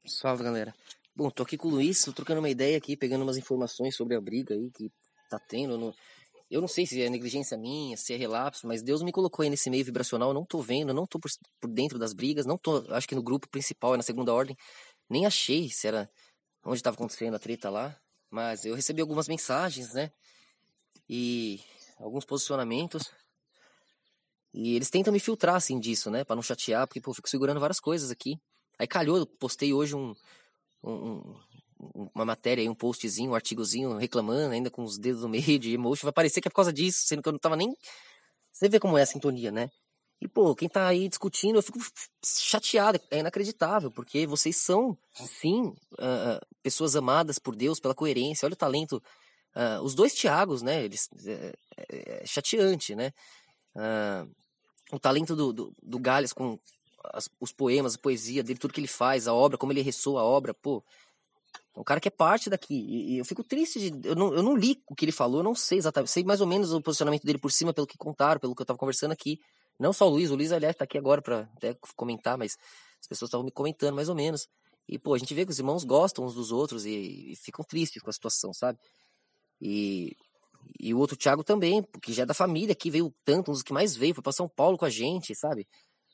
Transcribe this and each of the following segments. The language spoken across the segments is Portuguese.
Salve, galera. Bom, tô aqui com o Luiz, tô trocando uma ideia aqui, pegando umas informações sobre a briga aí que tá tendo. Eu não sei se é negligência minha, se é relapso, mas Deus me colocou aí nesse meio vibracional, eu não tô vendo, não tô por dentro das brigas, não tô, acho que no grupo principal, é na segunda ordem, nem achei se era onde tava acontecendo a treta lá, mas eu recebi algumas mensagens, né, e alguns posicionamentos, e eles tentam me filtrar, assim, disso, né, pra não chatear, porque, pô, eu fico segurando várias coisas aqui. Aí calhou, eu postei hoje um, uma matéria aí, um postzinho, um artigozinho reclamando, ainda com os dedos no meio de emoji, vai parecer que é por causa disso, sendo que eu não tava nem... Você vê como é a sintonia, né? E, pô, quem tá aí discutindo, eu fico chateado, é inacreditável, porque vocês são, sim, pessoas amadas por Deus, pela coerência, olha o talento. Os dois Tiagos, né? Eles, é chateante, né? O talento do Galhas com os poemas, a poesia dele, tudo que ele faz, a obra, como ele ressoa a obra, pô. É um cara que é parte daqui. E eu fico triste de. Eu não li o que ele falou, eu não sei exatamente. Sei mais ou menos o posicionamento dele por cima, pelo que contaram, pelo que eu tava conversando aqui. Não só o Luiz, aliás, tá aqui agora pra até comentar, mas as pessoas estavam me comentando mais ou menos. E, pô, a gente vê que os irmãos gostam uns dos outros e ficam tristes com a situação, sabe? E, e o outro Thiago também, porque já é da família, que veio tanto, um dos que mais veio, foi pra São Paulo com a gente, sabe?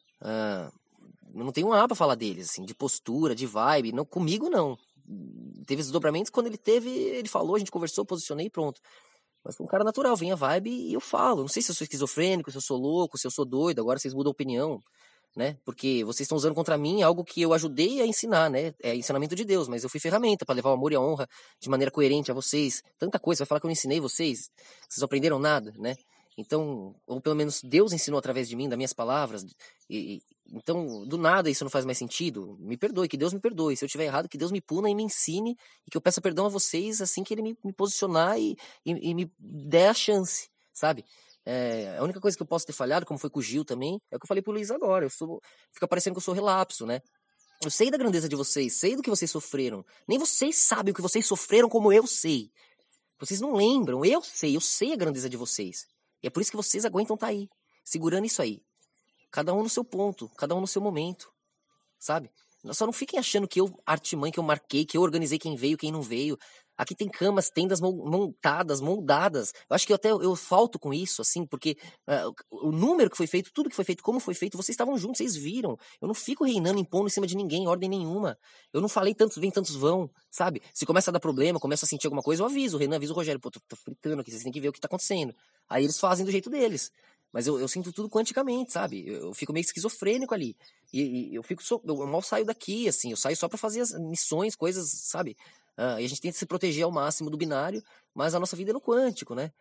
Eu não tenho nada pra falar deles, assim, de postura, de vibe. Não, comigo, não. Teve desdobramentos quando ele teve, ele falou, a gente conversou, posicionei e pronto. Mas foi um cara natural, vem a vibe e eu falo. Não sei se eu sou esquizofrênico, se eu sou louco, se eu sou doido, agora vocês mudam a opinião, né? Porque vocês estão usando contra mim algo que eu ajudei a ensinar, né? É ensinamento de Deus, mas eu fui ferramenta para levar o amor e a honra de maneira coerente a vocês. Tanta coisa, você vai falar que eu não ensinei vocês, vocês não aprenderam nada, né? Então, ou pelo menos Deus ensinou através de mim, das minhas palavras. Então, do nada isso não faz mais sentido. Me perdoe, que Deus me perdoe. Se eu estiver errado, que Deus me puna e me ensine e que eu peça perdão a vocês assim que Ele me posicionar e me der a chance, sabe? A única coisa que eu posso ter falhado, como foi com o Gil também, é o que eu falei pro Luiz agora. Fica parecendo que eu sou relapso, né? Eu sei da grandeza de vocês, sei do que vocês sofreram. Nem vocês sabem o que vocês sofreram como eu sei. Vocês não lembram, eu sei a grandeza de vocês. E é por isso que vocês aguentam estar aí, segurando isso aí. Cada um no seu ponto, cada um no seu momento, sabe? Só não fiquem achando que eu artimanha, que eu marquei, que eu organizei quem veio, quem não veio. Aqui tem camas, tendas montadas, moldadas. Eu acho que eu falto com isso, assim, porque o número que foi feito, tudo que foi feito, como foi feito, vocês estavam juntos, vocês viram. Eu não fico reinando, impondo em cima de ninguém, ordem nenhuma. Eu não falei tantos vêm, tantos vão, sabe? Se começa a dar problema, começa a sentir alguma coisa, eu aviso. O Renan avisa o Rogério, pô, tô fritando aqui, vocês têm que ver o que tá acontecendo. Aí eles fazem do jeito deles. Mas eu sinto tudo quanticamente, sabe? Eu fico meio esquizofrênico ali. E eu fico eu mal saio daqui, assim, eu saio só pra fazer as missões, coisas, sabe? E a gente tenta se proteger ao máximo do binário, mas a nossa vida é no quântico, né?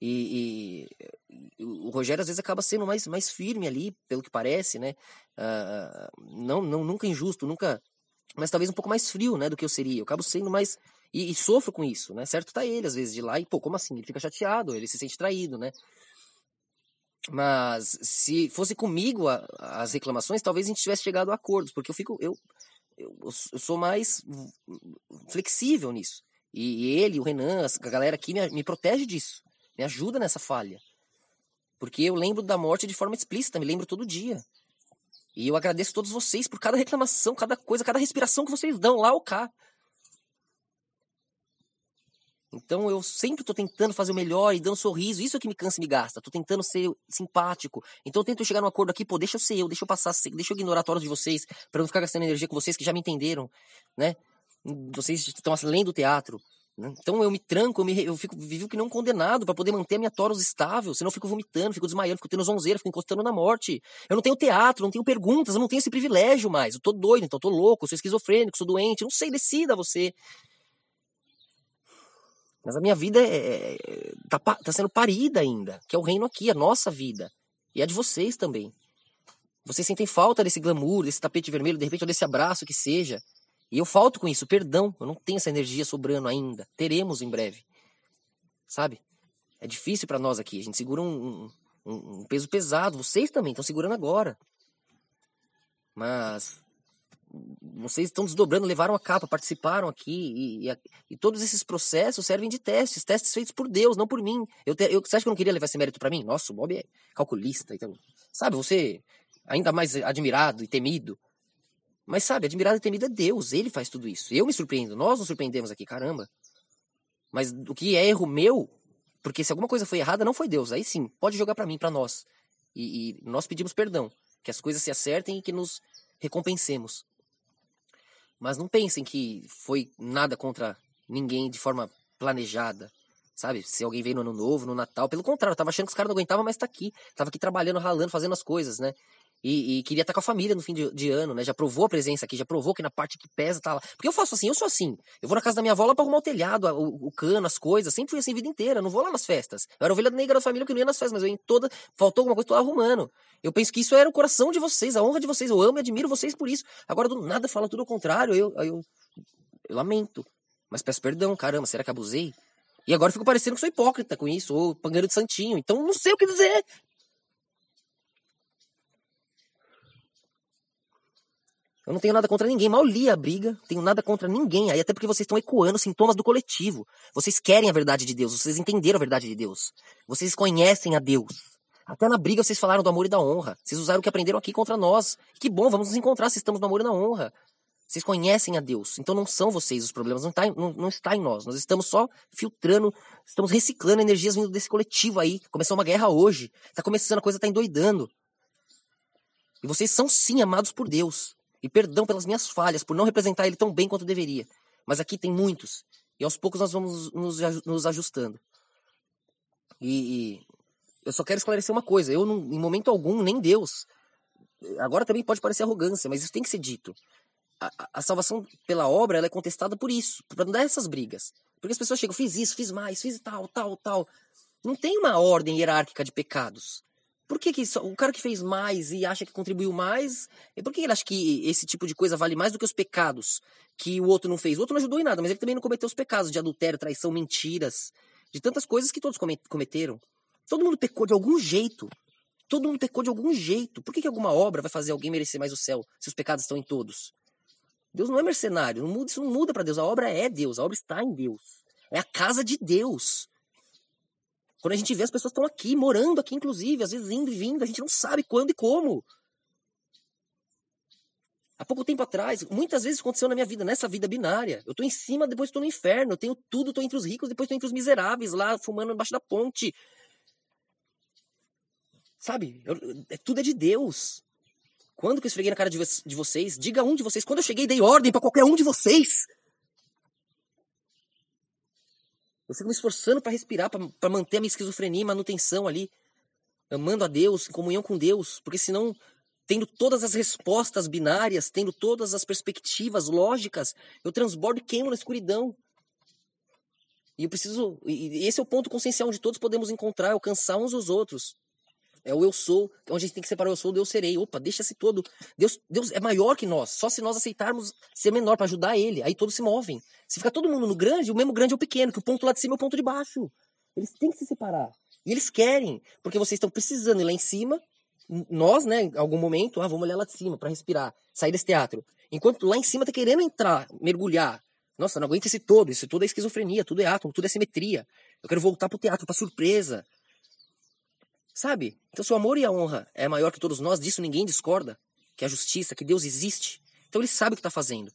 O Rogério às vezes acaba sendo mais firme ali, pelo que parece, né? Nunca injusto, nunca. Mas talvez um pouco mais frio, né, do que eu seria. Eu acabo sendo mais. E sofro com isso, né? Certo tá ele, às vezes, de lá, e pô, como assim? Ele fica chateado, ele se sente traído, né? Mas se fosse comigo as reclamações, talvez a gente tivesse chegado a acordos, porque eu sou mais flexível nisso. E ele, o Renan, a galera aqui me protege disso, me ajuda nessa falha. Porque eu lembro da morte de forma explícita, me lembro todo dia. E eu agradeço a todos vocês por cada reclamação, cada coisa, cada respiração que vocês dão lá ou cá. Então eu sempre tô tentando fazer o melhor e dando um sorriso. Isso é que me cansa e me gasta. Tô tentando ser simpático. Então eu tento chegar num acordo aqui, pô, deixa eu ser eu, deixa eu passar, deixa eu ignorar todas de vocês, pra não ficar gastando energia com vocês que já me entenderam, né? Vocês estão além do teatro. Né? Então eu me tranco, eu vivo que não condenado pra poder manter a minha toros estável. Senão eu fico vomitando, fico desmaiando, fico tendo zonzeira, fico encostando na morte. Eu não tenho teatro, não tenho perguntas, eu não tenho esse privilégio mais. Eu tô doido, então eu tô louco, eu sou esquizofrênico, sou doente, não sei, decida você. Mas a minha vida tá sendo parida ainda, que é o reino aqui, a nossa vida. E a de vocês também. Vocês sentem falta desse glamour, desse tapete vermelho, de repente, ou desse abraço que seja. E eu falto com isso, perdão, eu não tenho essa energia sobrando ainda. Teremos em breve. Sabe? É difícil pra nós aqui, a gente segura um peso pesado. Vocês também estão segurando agora. Mas vocês estão desdobrando, levaram a capa, participaram aqui, e todos esses processos servem de testes feitos por Deus, não por mim. Você acha que eu não queria levar esse mérito pra mim? Nossa, o Bob é calculista, então, sabe, você ainda mais admirado e temido. Mas sabe, admirado e temido é Deus, ele faz tudo isso. Eu me surpreendo, nós nos surpreendemos aqui, caramba. Mas o que é erro meu, porque se alguma coisa foi errada, não foi Deus. Aí sim, pode jogar pra mim, pra nós. E nós pedimos perdão, que as coisas se acertem e que nos recompensemos. Mas não pensem que foi nada contra ninguém de forma planejada, sabe? Se alguém veio no Ano Novo, no Natal, pelo contrário, eu tava achando que os caras não aguentavam, mas tá aqui. Tava aqui trabalhando, ralando, fazendo as coisas, né? E queria estar com a família no fim de ano, né? Já provou a presença aqui, já provou que na parte que pesa tá lá. Porque eu faço assim, eu sou assim. Eu vou na casa da minha avó lá pra arrumar o telhado, o cano, as coisas. Sempre fui assim a vida inteira. Eu não vou lá nas festas. Eu era ovelha negra da família que não ia nas festas, mas eu ia em toda. Faltou alguma coisa, tô arrumando. Eu penso que isso era o coração de vocês, a honra de vocês. Eu amo e admiro vocês por isso. Agora do nada fala tudo ao contrário. Eu lamento. Mas peço perdão, caramba, será que abusei? E agora eu fico parecendo que sou hipócrita com isso, ou pangando de santinho. Então não sei o que dizer. Eu não tenho nada contra ninguém, mal li a briga, tenho nada contra ninguém, aí até porque vocês estão ecoando sintomas do coletivo. Vocês querem a verdade de Deus, vocês entenderam a verdade de Deus. Vocês conhecem a Deus. Até na briga vocês falaram do amor e da honra. Vocês usaram o que aprenderam aqui contra nós. Que bom, vamos nos encontrar se estamos no amor e na honra. Vocês conhecem a Deus, então não são vocês os problemas, não está em nós. Nós estamos só filtrando, estamos reciclando energias vindo desse coletivo aí. Começou uma guerra hoje, tá começando, a coisa tá endoidando. E vocês são sim amados por Deus. E perdão pelas minhas falhas, por não representar ele tão bem quanto deveria. Mas aqui tem muitos. E aos poucos nós vamos nos ajustando. E eu só quero esclarecer uma coisa. Eu, em momento algum, nem Deus. Agora também pode parecer arrogância, mas isso tem que ser dito. A salvação pela obra, ela é contestada por isso. Para não dar essas brigas. Porque as pessoas chegam, fiz isso, fiz mais, fiz tal, tal, tal. Não tem uma ordem hierárquica de pecados. Por que o cara que fez mais e acha que contribuiu mais, por que ele acha que esse tipo de coisa vale mais do que os pecados que o outro não fez? O outro não ajudou em nada, mas ele também não cometeu os pecados de adultério, traição, mentiras, de tantas coisas que todos cometeram. Todo mundo pecou de algum jeito. Todo mundo pecou de algum jeito. Por que alguma obra vai fazer alguém merecer mais o céu se os pecados estão em todos? Deus não é mercenário, isso não muda para Deus. A obra é Deus, a obra está em Deus. É a casa de Deus. Quando a gente vê, as pessoas estão aqui, morando aqui, inclusive, às vezes indo e vindo, a gente não sabe quando e como. Há pouco tempo atrás, muitas vezes aconteceu na minha vida, nessa vida binária. Eu tô em cima, depois tô no inferno. Eu tenho tudo, tô entre os ricos, depois tô entre os miseráveis, lá, fumando embaixo da ponte. Sabe? Tudo é de Deus. Quando que eu esfreguei na cara de vocês? Diga um de vocês. Quando eu cheguei, dei ordem pra qualquer um de vocês. Eu fico me esforçando para respirar, para manter a minha esquizofrenia e manutenção ali. Amando a Deus, em comunhão com Deus. Porque senão, tendo todas as respostas binárias, tendo todas as perspectivas lógicas, eu transbordo e queimo na escuridão. E eu preciso... E esse é o ponto consciencial onde todos podemos encontrar, alcançar uns aos outros. É o eu sou, onde a gente tem que separar o eu sou do eu serei. Opa, deixa-se todo. Deus é maior que nós. Só se nós aceitarmos ser menor para ajudar ele. Aí todos se movem. Se ficar todo mundo no grande, o mesmo grande é o pequeno, que o ponto lá de cima é o ponto de baixo. Eles têm que se separar. E eles querem, porque vocês estão precisando ir lá em cima. Nós, né, em algum momento, vamos olhar lá de cima para respirar, sair desse teatro. Enquanto lá em cima tá querendo entrar, mergulhar. Nossa, não aguento esse todo. Isso tudo é esquizofrenia, tudo é átomo, tudo é simetria. Eu quero voltar pro teatro, pra surpresa. Sabe? Então, se o amor e a honra é maior que todos nós, disso ninguém discorda. Que a justiça, que Deus existe. Então, ele sabe o que está fazendo.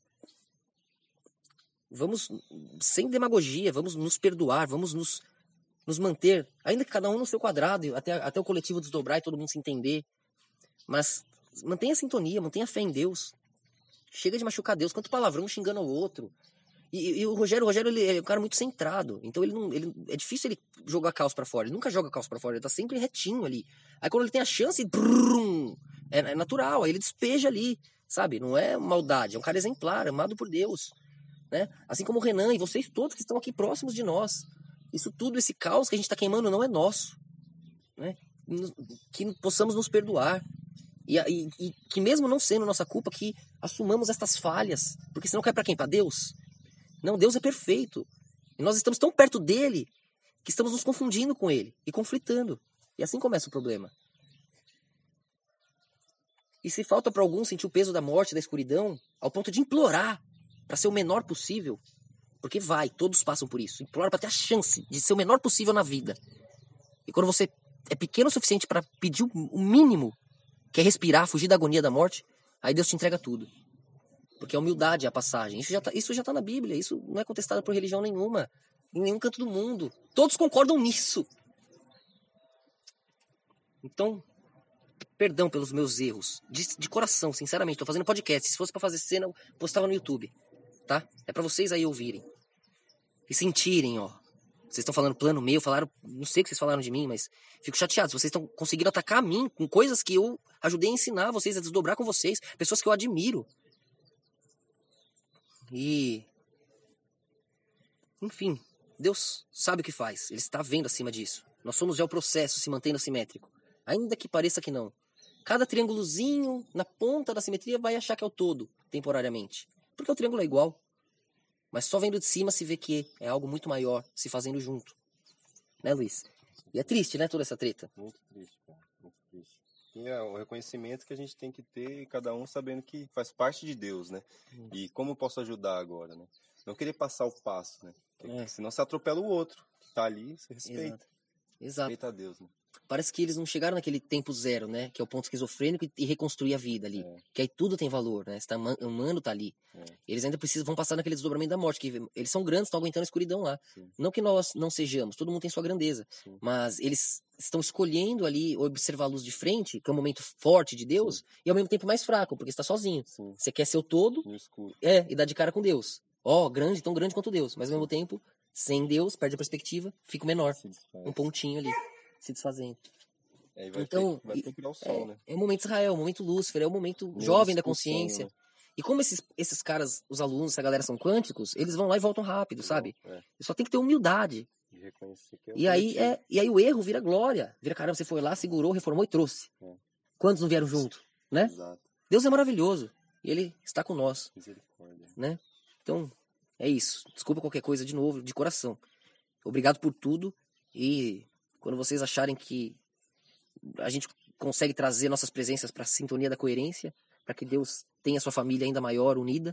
Vamos, sem demagogia, vamos nos perdoar, vamos nos manter, ainda que cada um no seu quadrado, até o coletivo desdobrar e todo mundo se entender. Mas mantenha a sintonia, mantenha a fé em Deus. Chega de machucar Deus, quanto palavrão xingando o outro. E o Rogério ele é um cara muito centrado. Então é difícil ele jogar caos pra fora. Ele nunca joga caos pra fora, ele tá sempre retinho ali. Aí quando ele tem a chance, brum, é natural, aí ele despeja ali, sabe? Não é maldade, é um cara exemplar, amado por Deus, né? Assim como o Renan e vocês todos que estão aqui próximos de nós. Isso tudo, esse caos que a gente tá queimando não é nosso, né? Que possamos nos perdoar. E que mesmo não sendo nossa culpa, que assumamos estas falhas. Porque senão cai pra quem? Pra Deus? Não, Deus é perfeito. E nós estamos tão perto dele que estamos nos confundindo com ele e conflitando. E assim começa o problema. E se falta para alguns sentir o peso da morte, da escuridão, ao ponto de implorar para ser o menor possível, porque todos passam por isso. Implora para ter a chance de ser o menor possível na vida. E quando você é pequeno o suficiente para pedir o mínimo, que é respirar, fugir da agonia da morte, aí Deus te entrega tudo. Porque a humildade é a passagem. Isso já tá na Bíblia. Isso não é contestado por religião nenhuma. Em nenhum canto do mundo. Todos concordam nisso. Então, perdão pelos meus erros. De coração, sinceramente. Tô fazendo podcast. Se fosse pra fazer cena, eu postava no YouTube. Tá? É pra vocês aí ouvirem. E sentirem, ó. Vocês estão falando plano meu, falaram... Não sei o que vocês falaram de mim, mas... Fico chateado. Vocês estão conseguindo atacar a mim com coisas que eu ajudei a ensinar vocês, a desdobrar com vocês. Pessoas que eu admiro. E... Enfim, Deus sabe o que faz. Ele está vendo acima disso. Nós somos já o processo se mantendo assimétrico. Ainda que pareça que não. Cada triângulozinho na ponta da simetria vai achar que é o todo, temporariamente. Porque o triângulo é igual. Mas só vendo de cima se vê que é algo muito maior se fazendo junto. Né, Luiz? E é triste, né, toda essa treta. Muito triste, cara. Muito triste. E é o reconhecimento que a gente tem que ter, cada um sabendo que faz parte de Deus, né? E como eu posso ajudar agora, né? Não querer passar o passo, né? Porque senão você atropela o outro que tá ali, você respeita. Exato. Respeita a Deus, né? Parece que eles não chegaram naquele tempo zero, né? Que é o ponto esquizofrênico e reconstruir a vida ali. Que aí tudo tem valor, né? Está humano tá ali. Eles ainda vão passar naquele desdobramento da morte, que eles são grandes, estão aguentando a escuridão lá. Sim. Não que nós não sejamos, todo mundo tem sua grandeza. Sim. Mas eles estão escolhendo ali observar a luz de frente, que é um momento forte de Deus, Sim. e ao mesmo tempo mais fraco, porque você está sozinho. Sim. Você quer ser o todo, No escuro. e dar de cara com Deus. Grande, tão grande quanto Deus. Mas ao mesmo tempo, sem Deus, perde a perspectiva, fica menor. Um pontinho ali, se desfazendo. Aí vai Então, vai procurar o sol, né? É o momento Israel, é o momento Lúcifer, é o momento Meu jovem da discussão, consciência. né? E como esses caras, os alunos, essa galera são quânticos, eles vão lá e voltam rápido, sabe? Só tem que ter humildade. E reconhecer que é E aí o erro vira glória. Vira, caramba, você foi lá, segurou, reformou e trouxe. Quantos não vieram junto, né? Exato. Deus é maravilhoso. E ele está com nós, Misericórdia. né? Então, é isso. Desculpa qualquer coisa de novo, de coração. Obrigado por tudo. E quando vocês acharem que a gente consegue trazer nossas presenças para a sintonia da coerência, para que Deus tenha sua família ainda maior, unida,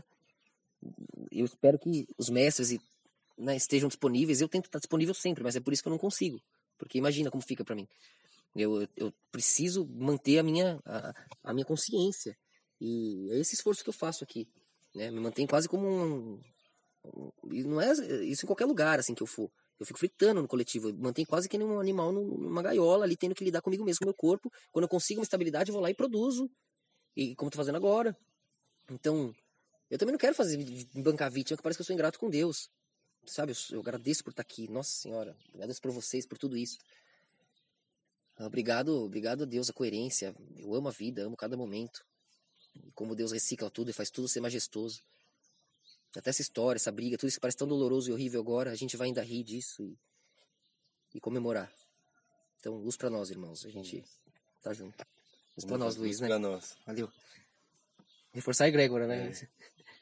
eu espero que os mestres estejam disponíveis. Eu tento estar disponível sempre, mas é por isso que eu não consigo. Porque imagina como fica para mim. Eu preciso manter a minha consciência. E é esse esforço que eu faço aqui. Né? Me mantém quase como e não é isso em qualquer lugar assim que eu for. Eu fico fritando no coletivo, eu mantenho quase que nem um animal numa gaiola ali, tendo que lidar comigo mesmo, com o meu corpo. Quando eu consigo uma estabilidade, eu vou lá e produzo. E como eu tô fazendo agora. Então, eu também não quero me bancar vítima, que parece que eu sou ingrato com Deus. Sabe, eu agradeço por estar aqui. Nossa Senhora, agradeço por vocês, por tudo isso. Obrigado a Deus, a coerência. Eu amo a vida, amo cada momento. E como Deus recicla tudo e faz tudo ser majestoso. Até essa história, essa briga, tudo isso que parece tão doloroso e horrível agora, a gente vai ainda rir disso e comemorar. Então, luz pra nós, irmãos. A gente tá junto. Luz pra nós, Luiz, né? Pra nós. Valeu. Reforçar a egrégora, né?